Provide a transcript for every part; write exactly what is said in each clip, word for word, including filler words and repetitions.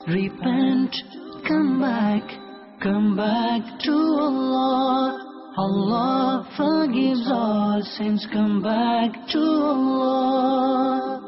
Repent, come back, come back to Allah. Allah forgives all sins, come back to Allah.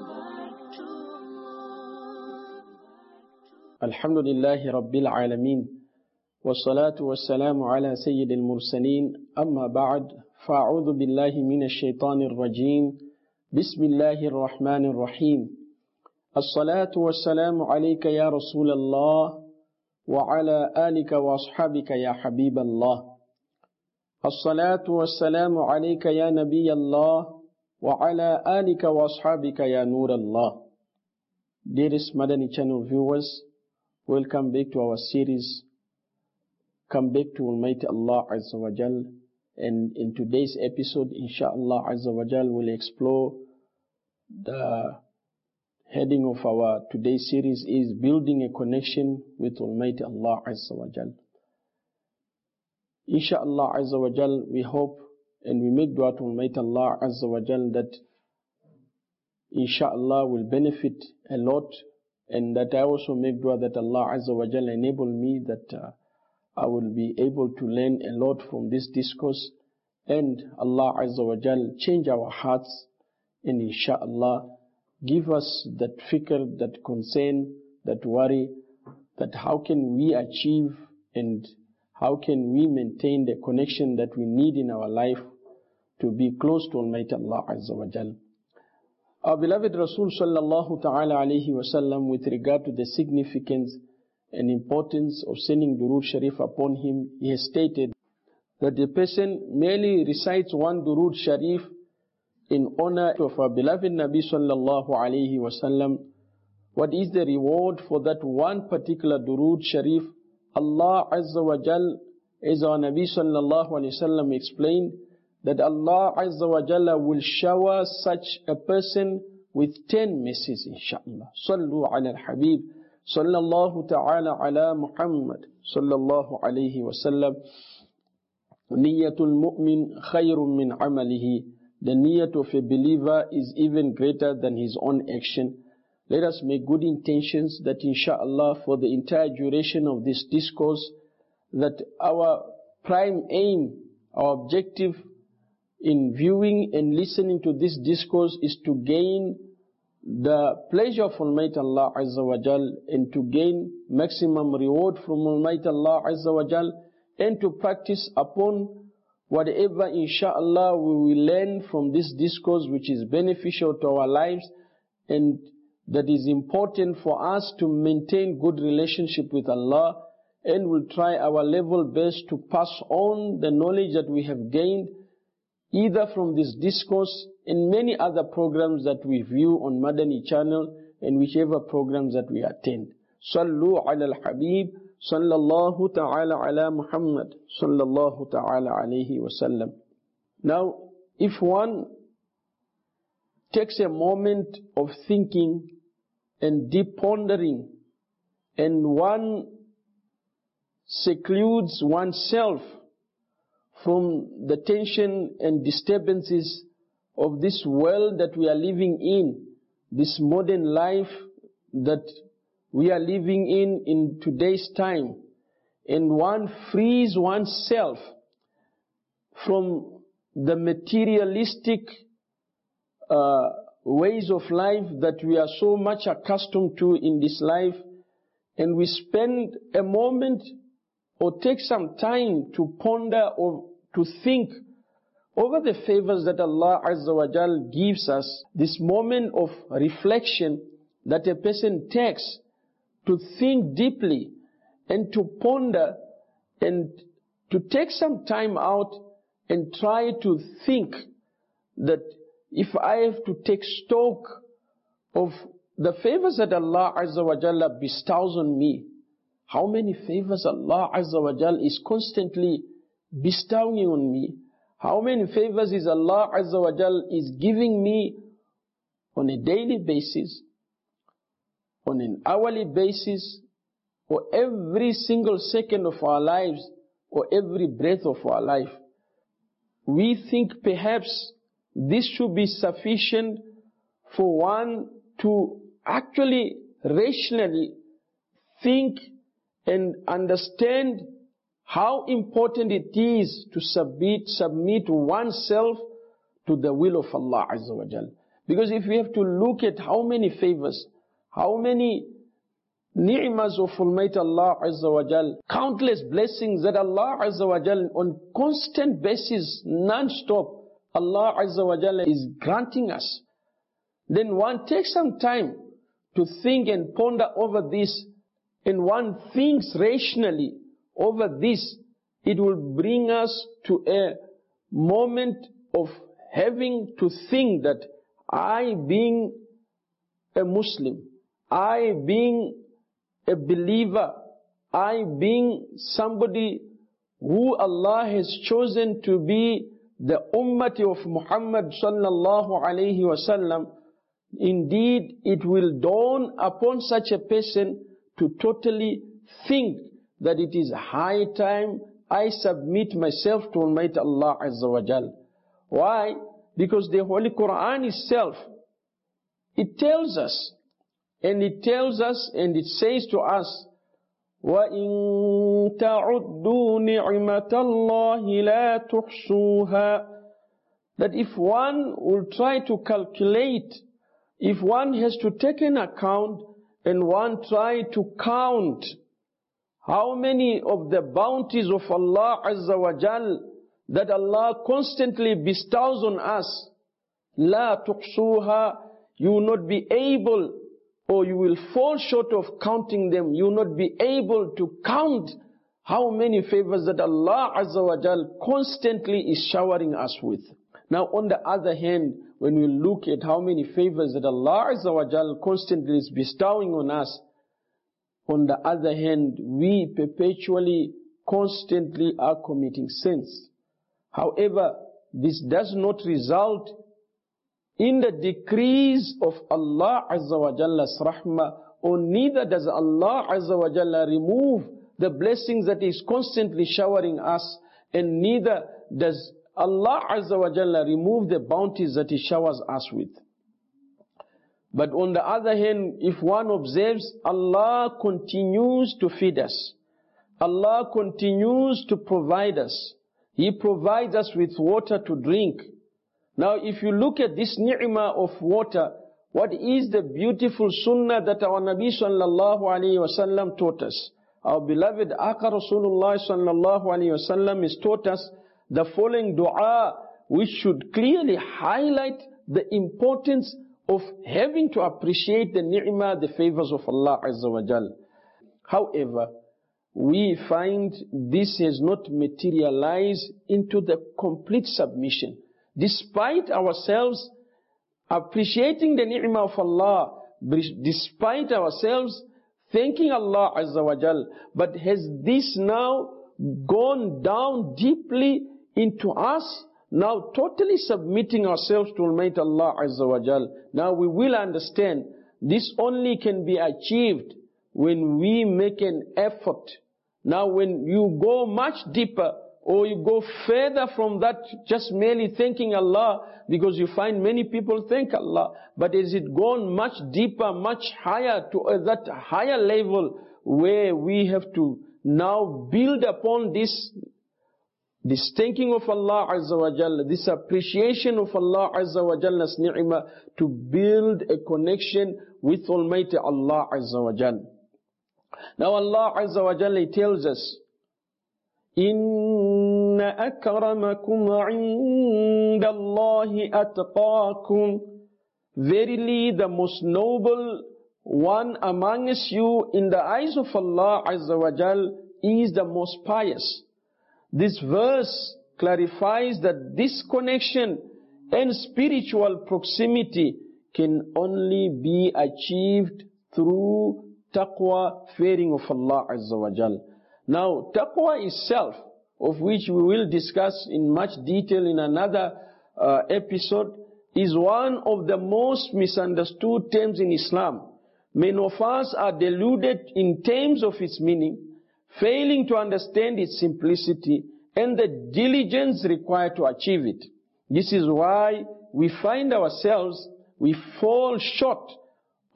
Alhamdulillahi Rabbil Alameen. Wassalatu wassalamu ala Sayyidil Mursaleen. Amma ba'd. Fa'udhu billahi minash shaitanir rajim. Bismillahir Rahmanir Rahim. As-salatu wassalamu alayka ya Rasulallah wa ala alika wa ashabika ya Habiballah. As-salatu wassalamu alayka ya Nabiyallah wa ala alika wa ashabika ya Nurallah. Dearest Madani Channel viewers, welcome back to our series, Come Back to Almighty Allah Azza wa Jal. And in today's episode, inshallah Azza wa Jal, we'll explore the heading of our today's series is Building a Connection with Almighty Allah Azza wa Jal. Inshallah Azza wa Jal, we hope and we make dua to Almighty Allah Azza wa Jal that inshallah will benefit a lot, and that I also make dua that Allah Azza wa Jal enable me that uh, I will be able to learn a lot from this discourse, and Allah Azza wa Jal change our hearts, and inshallah give us that fikr, that concern, that worry, that how can we achieve and how can we maintain the connection that we need in our life to be close to Almighty Allah Azza wa Jal. Our beloved Rasul sallallahu ta'ala alayhi wa sallam, with regard to the significance and importance of sending Durood Sharif upon him, he has stated that the person merely recites one Durood Sharif in honor of our beloved Nabi sallallahu alayhi wa sallam. What is the reward for that one particular Durood Sharif? Allah Azza wa Jal, as our Nabi sallallahu alayhi wa sallam explained, that Allah Azza wa Jalla will shower such a person with ten mercies, inshallah. Sallu ala al-Habib, sallallahu ta'ala ala Muhammad, sallallahu alayhi wa sallam. Niyatul mu'min khayrun min amalihi. The niyat of a believer is even greater than his own action. Let us make good intentions that inshallah for the entire duration of this discourse, that our prime aim, our objective in viewing and listening to this discourse is to gain the pleasure of Almighty Allah Azza wa Jal, and to gain maximum reward from Almighty Allah Azza wa Jal, and to practice upon whatever inshallah we will learn from this discourse which is beneficial to our lives, and that is important for us to maintain good relationship with Allah, and will try our level best to pass on the knowledge that we have gained either from this discourse and many other programs that we view on Madani channel and whichever programs that we attend. Sallu ala al-Habib, sallallahu ta'ala ala Muhammad, sallallahu ta'ala alayhi wa sallam. Now, if one takes a moment of thinking and deep pondering, and one secludes oneself from the tension and disturbances of this world that we are living in, this modern life that we are living in in today's time, and one frees oneself from the materialistic uh, ways of life that we are so much accustomed to in this life, and we spend a moment or take some time to ponder or to think over the favors that Allah Azza wa Jal gives us, this moment of reflection that a person takes to think deeply and to ponder and to take some time out and try to think that if I have to take stock of the favors that Allah Azza wa Jalla bestows on me, how many favors Allah Azza wa Jal is constantly bestowing on me, how many favors is Allah Azza wa Jal is giving me on a daily basis, on an hourly basis, or every single second of our lives, or every breath of our life. We think perhaps this should be sufficient for one to actually rationally think and understand how important it is to submit, submit oneself to the will of Allah Azza wa Jal. Because if we have to look at how many favors, how many ni'mas of Almighty Allah Azza wa Jal, countless blessings that Allah Azza wa Jal on constant basis, non-stop, Allah Azza wa Jal is granting us, then one takes some time to think and ponder over this, and one thinks rationally over this, it will bring us to a moment of having to think that I, being a Muslim, I being a believer, I being somebody who Allah has chosen to be the ummati of Muhammad sallallahu alayhi wasallam, indeed it will dawn upon such a person to totally think that it is high time I submit myself to Almighty Allah Azza wa Jal. Why? Because the Holy Quran itself, it tells us, and it tells us and it says to us, وَإِن تَعُدُّوا نِعْمَةَ اللَّهِ لَا تُحْصُوهَا, that if one will try to calculate, if one has to take an account and one try to count how many of the bounties of Allah Azza wa Jal that Allah constantly bestows on us, لَا تُحْصُوهَا, you will not be able, or you will fall short of counting them. You will not be able to count how many favors that Allah Azza wa Jal constantly is showering us with. Now on the other hand, when we look at how many favors that Allah Azza wa Jal constantly is bestowing on us, on the other hand, we perpetually, constantly are committing sins. However, this does not result in the decrease of Allah Azza wa Jalla's rahmah, or neither does Allah Azza wa Jalla remove the blessings that is constantly showering us, and neither does Allah Azza wa Jalla remove the bounties that He showers us with. But on the other hand, if one observes, Allah continues to feed us. Allah continues to provide us. He provides us with water to drink. Now if you look at this ni'mah of water, what is the beautiful sunnah that our Nabi sallallahu alayhi wa sallam taught us? Our beloved Aka Rasulullah sallallahu alayhi wa sallam has taught us the following dua, which should clearly highlight the importance of having to appreciate the ni'mah, the favors of Allah Azza wa Jal. However, we find this has not materialized into the complete submission. Despite ourselves appreciating the ni'mah of Allah, despite ourselves thanking Allah Azza wa Jal, but has this now gone down deeply into us, now totally submitting ourselves to Almighty Allah Azza wa Jal? Now we will understand this only can be achieved when we make an effort. Now when you go much deeper, or you go further from that, just merely thanking Allah, because you find many people thank Allah, but is it gone much deeper, much higher, to uh, that higher level, where we have to now build upon this, this thanking of Allah Azza wa Jalla, this appreciation of Allah Azza wa Jalla's ni'mah, to build a connection with Almighty Allah Azza wa Jalla. Now Allah Azza wa Jalla tells us, Inna akramakum inda Allahi atqakum. Verily the most noble one amongst you in the eyes of Allah Azza wa Jal is the most pious. This verse clarifies that this connection and spiritual proximity can only be achieved through taqwa, fearing of Allah Azza wa Jal. Now, taqwa itself, of which we will discuss in much detail in another uh, episode, is one of the most misunderstood terms in Islam. Many of us are deluded in terms of its meaning, failing to understand its simplicity and the diligence required to achieve it. This is why we find ourselves, we fall short of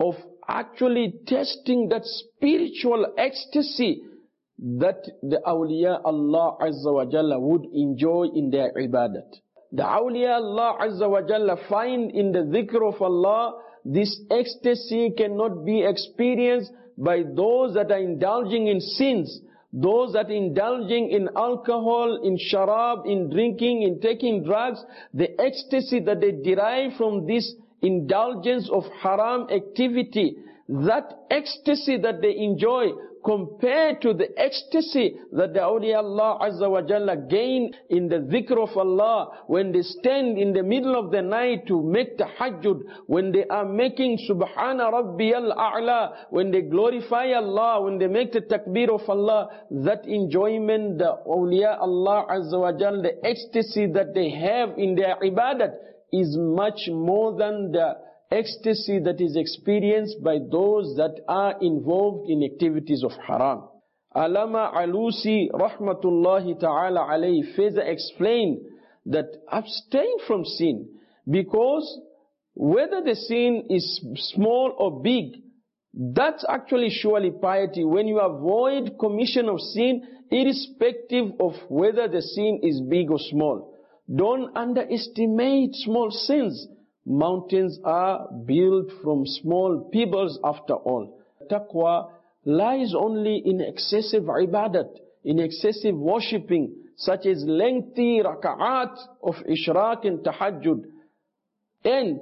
actually tasting that spiritual ecstasy that the awliya Allah Azza wa Jalla would enjoy in their ibadat. The awliya Allah Azza wa Jalla find in the dhikr of Allah, this ecstasy cannot be experienced by those that are indulging in sins, those that are indulging in alcohol, in sharab, in drinking, in taking drugs. The ecstasy that they derive from this indulgence of haram activity, that ecstasy that they enjoy compared to the ecstasy that the awliya Allah Azza wa Jalla gain in the dhikr of Allah, when they stand in the middle of the night to make tahajjud, when they are making Subhana Rabbiyal A'la, when they glorify Allah, when they make the takbir of Allah, that enjoyment, the awliya Allah Azza wa Jalla, the ecstasy that they have in their ibadat is much more than the ecstasy that is experienced by those that are involved in activities of haram. Allama Alusi rahmatullahi ta'ala alayhi further explained that abstain from sin, because whether the sin is small or big, that's actually surely piety. When you avoid commission of sin, irrespective of whether the sin is big or small. Don't underestimate small sins. Mountains are built from small pebbles after all. Taqwa lies only in excessive ibadat, in excessive worshipping, such as lengthy raka'at of ishraq and tahajjud. And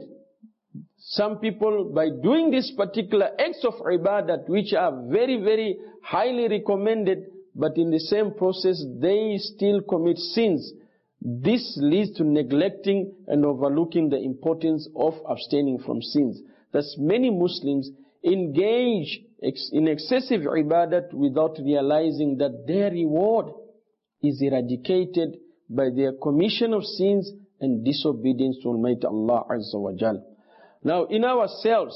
some people, by doing this particular acts of ibadat, which are very, very highly recommended, but in the same process, they still commit sins. This leads to neglecting and overlooking the importance of abstaining from sins. Thus, many Muslims engage in excessive ibadat without realizing that their reward is eradicated by their commission of sins and disobedience to Almighty Allah Azza wa Jal. Now, in ourselves,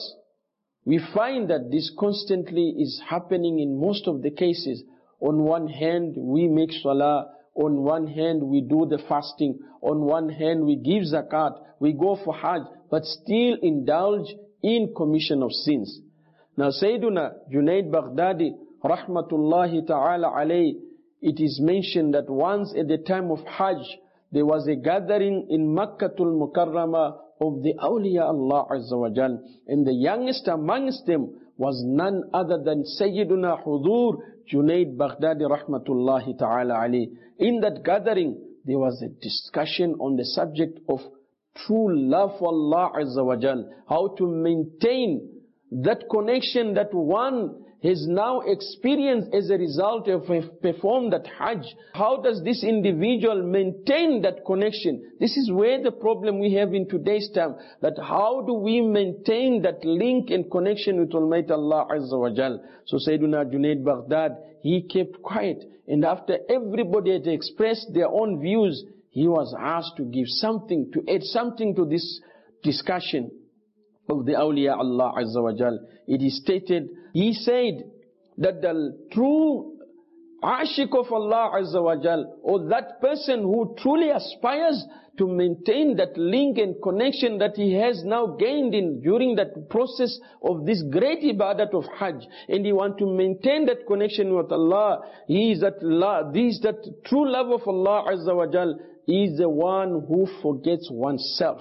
we find that this constantly is happening in most of the cases. On one hand, we make salah. On one hand, we do the fasting. On one hand, we give zakat. We go for hajj, but still indulge in commission of sins. Now, Sayyiduna Junaid Baghdadi, rahmatullahi ta'ala alayhi, it is mentioned that once at the time of hajj, there was a gathering in Makkatul Mukarramah of the awliya Allah Azza wa Jal. And the youngest amongst them was none other than Sayyiduna Hudur Junaid Baghdadi rahmatullahi ta'ala alayhi. In that gathering, there was a discussion on the subject of true love for Allah Azza wa Jal. How to maintain that connection that one has now experienced as a result of performed that hajj. How does this individual maintain that connection? This is where the problem we have in today's time. That how do we maintain that link and connection with Almighty Allah Azza wa Jal? So Sayyiduna Junaid Baghdad, he kept quiet. And after everybody had expressed their own views, he was asked to give something, to add something to this discussion of the awliya Allah Azza wa Jal. It is stated, he said that the true ashik of Allah Azza wa Jal, or that person who truly aspires to maintain that link and connection that he has now gained in during that process of this great ibadat of hajj, and he want to maintain that connection with Allah, he is that Allah, this that true love of Allah Azza wa Jal, is the one who forgets oneself.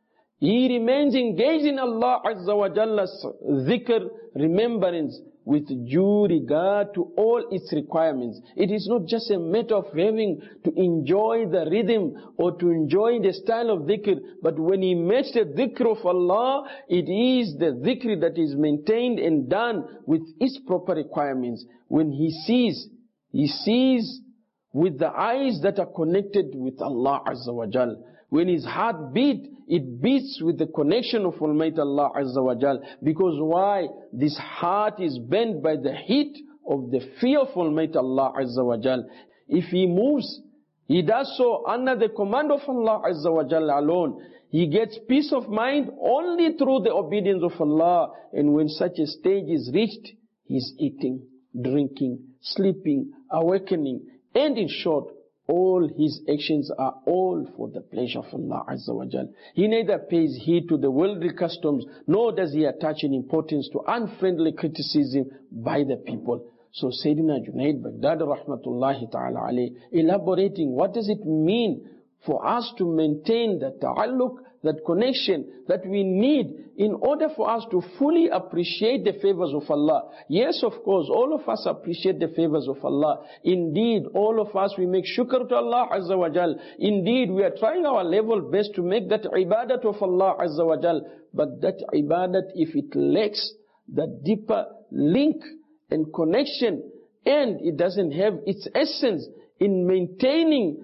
He remains engaged in Allah Azza wa Jalla's dhikr, remembrance, with due regard to all its requirements. It is not just a matter of having to enjoy the rhythm or to enjoy the style of dhikr, but when he makes the dhikr of Allah, it is the dhikr that is maintained and done with its proper requirements. When he sees, he sees with the eyes that are connected with Allah Azza wa Jal. When his heart beat, it beats with the connection of Almighty Allah Azza wa Jal. Because why? This heart is bent by the heat of the fear of Almighty Allah Azza wa Jal. If he moves, he does so under the command of Allah Azza wa Jal alone. He gets peace of mind only through the obedience of Allah. And when such a stage is reached, he is eating, drinking, sleeping, awakening, and in short, all his actions are all for the pleasure of Allah Azza wa Jal. He neither pays heed to the worldly customs, nor does he attach an importance to unfriendly criticism by the people. So Sayyidina Junaid Baghdadi rahmatullahi ta'ala alayhi, elaborating what does it mean for us to maintain that ta'alluq, that connection that we need in order for us to fully appreciate the favors of Allah. Yes, of course, all of us appreciate the favors of Allah. Indeed, all of us, we make shukr to Allah Azza wa Jal. Indeed, we are trying our level best to make that ibadat of Allah Azza wa Jal. But that ibadat, if it lacks that deeper link and connection, and it doesn't have its essence in maintaining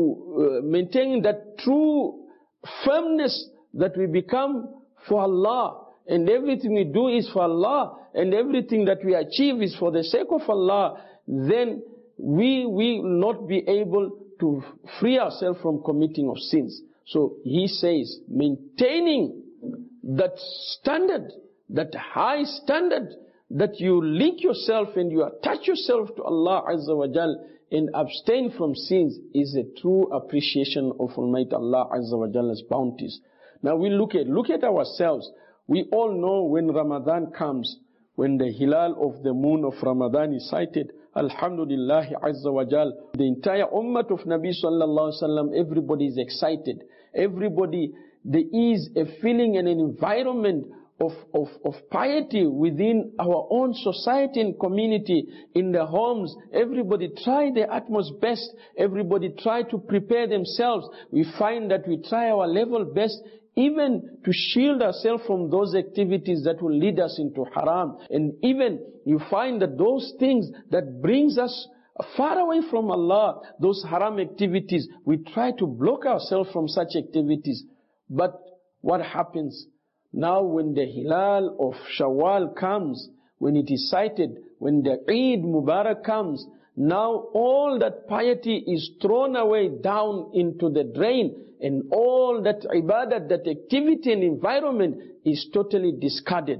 to uh, maintaining that true firmness that we become for Allah, and everything we do is for Allah, and everything that we achieve is for the sake of Allah, then we will not be able to free ourselves from committing of sins. So he says, maintaining that standard, that high standard, that you link yourself and you attach yourself to Allah Azza wa Jal and abstain from sins, is a true appreciation of Almighty Allah Azza wa Jalla's bounties. Now we look at, look at ourselves. We all know when Ramadan comes, when the hilal of the moon of Ramadan is sighted, Alhamdulillah Azza wa Jal, the entire ummah of Nabi Sallallahu Alaihi Wasallam, everybody is excited. Everybody, there is a feeling and an environment Of, of, of piety within our own society and community, in the homes. Everybody try their utmost best. Everybody try to prepare themselves. We find that we try our level best even to shield ourselves from those activities that will lead us into haram. And even you find that those things that brings us far away from Allah, those haram activities, we try to block ourselves from such activities. But what happens? Now when the hilal of Shawwal comes, when it is sighted, when the Eid Mubarak comes, now all that piety is thrown away down into the drain, and all that ibadah, that activity and environment is totally discarded.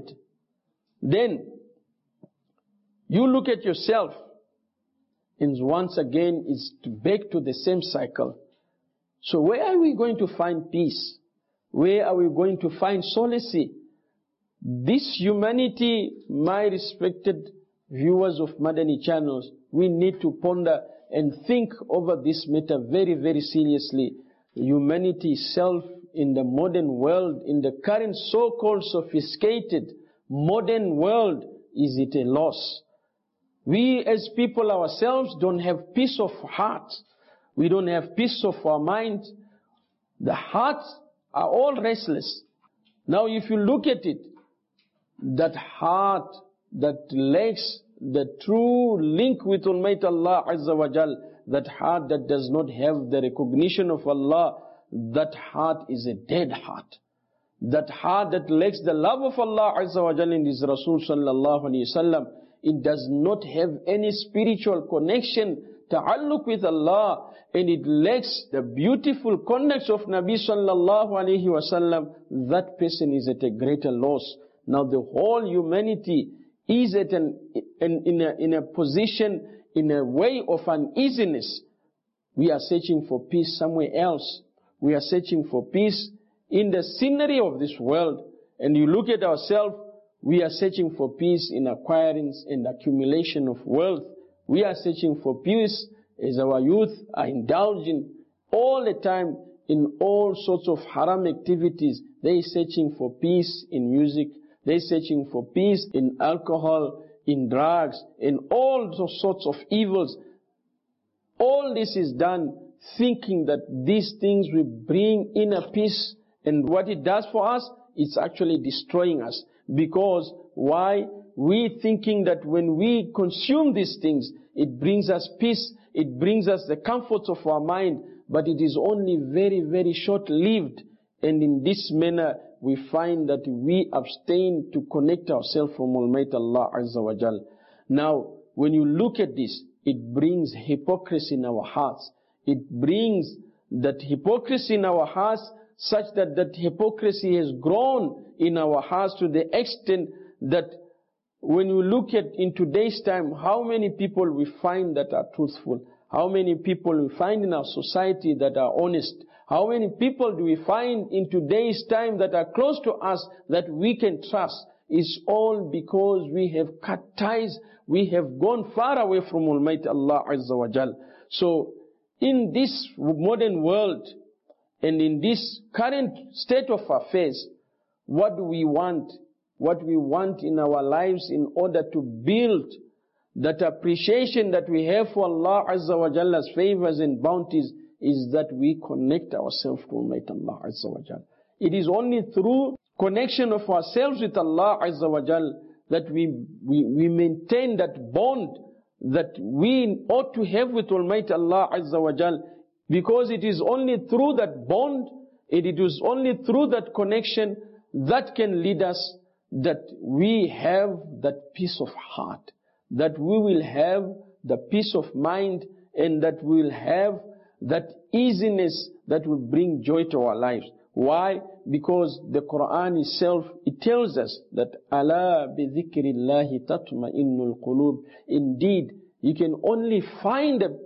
Then you look at yourself, and once again it's back to the same cycle. So where are we going to find peace? Where are we going to find solace? This humanity, my respected viewers of Madani channels, we need to ponder and think over this matter very, very seriously. Humanity itself in the modern world, in the current so-called sophisticated modern world, is it a loss? We as people ourselves don't have peace of heart. We don't have peace of our mind. The heart are all restless. Now if you look at it, that heart that lacks the true link with Almighty Allah Azza wa Jal, that heart that does not have the recognition of Allah, that heart is a dead heart. That heart that lacks the love of Allah Azza wa Jal and His Rasul Sallallahu Alaihi Wasallam, it does not have any spiritual connection, ta'alluq with Allah, and it lacks the beautiful conduct of Nabi Sallallahu Alaihi Wasallam, that person is at a greater loss. Now the whole humanity is at an, in, in, a, in a position, in a way of uneasiness. We are searching for peace somewhere else. We are searching for peace in the scenery of this world. And you look at ourselves, we are searching for peace in acquiring and accumulation of wealth. We are searching for peace as our youth are indulging all the time in all sorts of haram activities. They are searching for peace in music. They are searching for peace in alcohol, in drugs, in all those sorts of evils. All this is done thinking that these things will bring inner peace. And what it does for us, it's actually destroying us. Because why? We thinking that when we consume these things, it brings us peace, it brings us the comforts of our mind, but it is only very, very short-lived. And in this manner, we find that we abstain to connect ourselves from Almighty Allah Azza wa Jal. Now, when you look at this, it brings hypocrisy in our hearts. It brings that hypocrisy in our hearts, such that that hypocrisy has grown in our hearts to the extent that when you look at in today's time, how many people we find that are truthful? How many people we find in our society that are honest? How many people do we find in today's time that are close to us that we can trust? It's all because we have cut ties. We have gone far away from Almighty Allah Azza wa Jal. So, in this modern world, and in this current state of affairs, what do we want? What we want in our lives in order to build that appreciation that we have for Allah Azza wa Jalla's favors and bounties is that we connect ourselves to Almighty Allah Azza wa Jalla. It is only through connection of ourselves with Allah Azza wa Jalla that we, we, we maintain that bond that we ought to have with Almighty Allah Azza wa Jalla, because it is only through that bond, it is only through that connection that can lead us that we have that peace of heart, that we will have the peace of mind, and that we will have that easiness that will bring joy to our lives. Why? Because the Quran itself, it tells us that Ala bi dhikrillahi tatma'innul qulub. Indeed, you can only find the,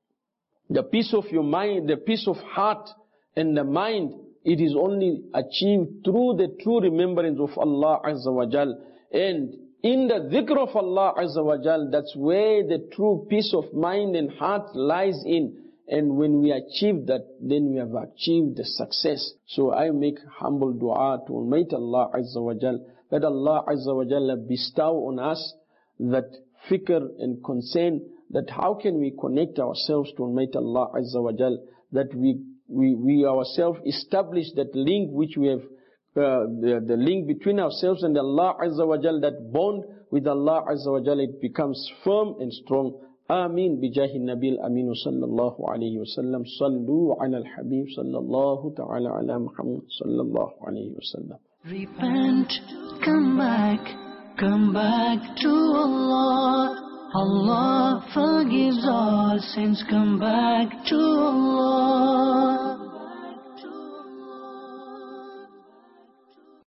the peace of your mind, the peace of heart and the mind. It is only achieved through the true remembrance of Allah Azza wa Jal. And in the dhikr of Allah Azza wa Jal, that's where the true peace of mind and heart lies in. And when we achieve that, then we have achieved the success. So I make humble dua to Almighty Allah Azza wa Jal, that Allah Azza wa Jal bestow on us that fikr and concern, that how can we connect ourselves to Almighty Allah Azza wa Jal, that we, we, we ourselves establish that link which we have, uh, the, the link between ourselves and Allah Azza wa Jal, that bond with Allah Azza wa Jal, it becomes firm and strong. آمين بجاه النبي الأمين صلى الله عليه وسلم. صلوا على الحبيب صلى الله تعالى على محمد صلى الله عليه وسلم. Repent, come back, come back to Allah. Allah forgives all sins, come back to Allah.